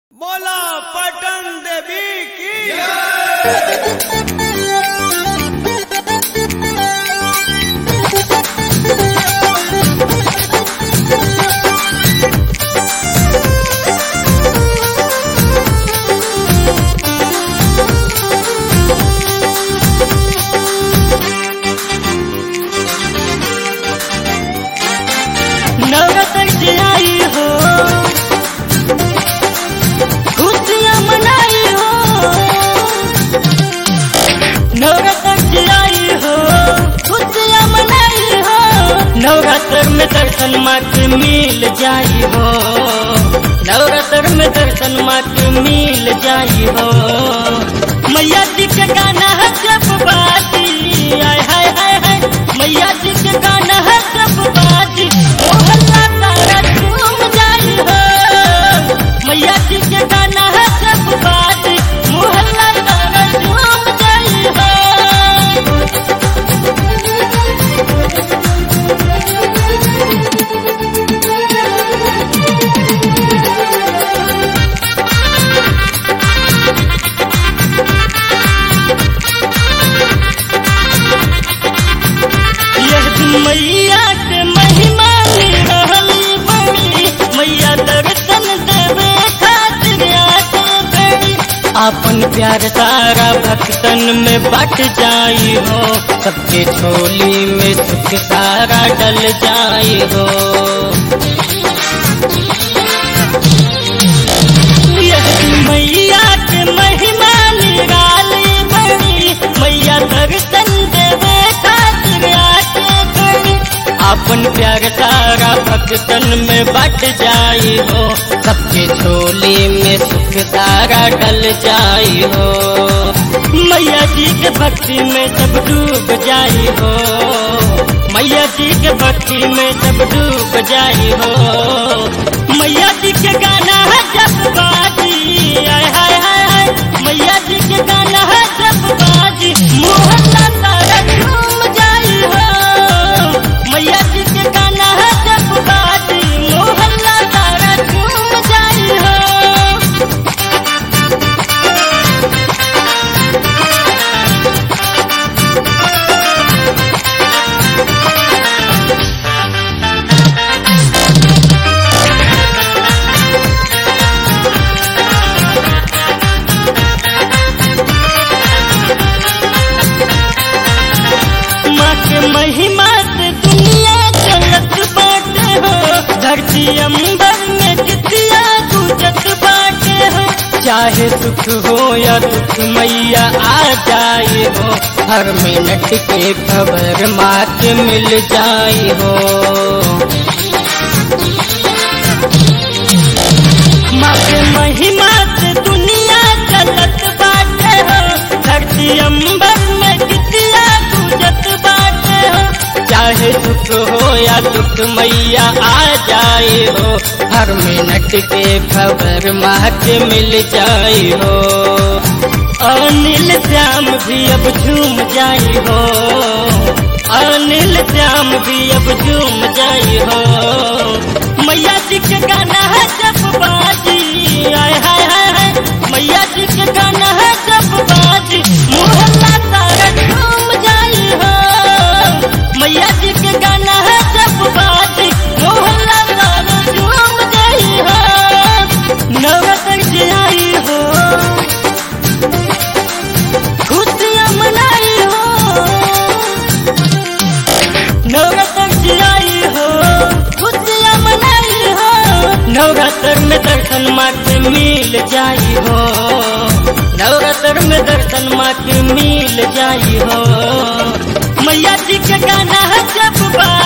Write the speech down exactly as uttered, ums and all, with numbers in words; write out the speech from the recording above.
बोला पटन देवी की नवरात्र से आई हो, खुशियाँ मनाई हो। नवरात्र से आई हो, खुशियाँ मनाई हो। नवरात्र में दर्शन माँ के मिल जाई हो। नवरात्र में दर्शन माँ के मिल जाई हो। मैया जी के गाना है जब बाजी, आय हाय हाय हाय। मैया जी के गाना है जब बाजी, मोहल्ला तारा झूम जाई हो। मैया जी के गाना है जब बाजी, मोहल्ला तारा झूम जाई हो। मैया के महिमा निरहली बड़ी, मैया दर्शन देवे खातिर आके बड़ी। आपन प्यार सारा भक्तन में बट जाई हो, सबके झोली में सुख सारा डल जाई हो। यह मैया के महिमा निराली बड़ी, मैया दर्शन देवे खातिर आके बड़ी। आपन प्यार सारा भक्तन में बट जाई हो, सबके झोली में सुख सारा डल जाई हो। मैया जी के भक्ति में सब डूब जाई हो। मैया जी के भक्ति में सब डूब जाई हो। मैया जी के गाना है जब बाजी, आय हाय हाय हाय। मैया जी के गाना है जब बाजी, मोहल्ला तारा झूम जाई हो। मैया जी के गाना है जब बाजी, मोहल्ला तारा झूम जाई हो। माँ के महिमा से दुनिया चलत बाटे हो, धरती अंबर में जितिया गुजत बाटे हो। चाहे सुख हो या दुख मैया आ जाए हो, हर मिनट के खबर माँ के मिल जाए हो। माँ के महिमा से दुनिया चलत बाटे हो, धरती अंबर में जितिया गुजत बाटे हो। चाहे सुख हो या दुख मैया आ जाए हो, हर मिनट के खबर माँ के मिल जाए हो। अनिल श्याम भी अब झूम जाई हो। अनिल श्याम भी अब झूम जाई हो। मैया जी के गाना है जब बाजी, आय हाय हाय हाय। मैया जी के गाना है जब बाजी, मोहल्ला तारा झूम जाई हो। मैया जी के गाना है जब बाजी, मोहल्ला तारा झूम जाई हो। नवरात्र से आई हो, खुशियाँ मनाई हो। नवरात्र से आई हो, खुशियाँ मनाई हो। नवरात्र में दर्शन माँ के मिल जाई हो। नवरात्र में दर्शन माँ के मिल जाई हो। मैया जी के गाना है जब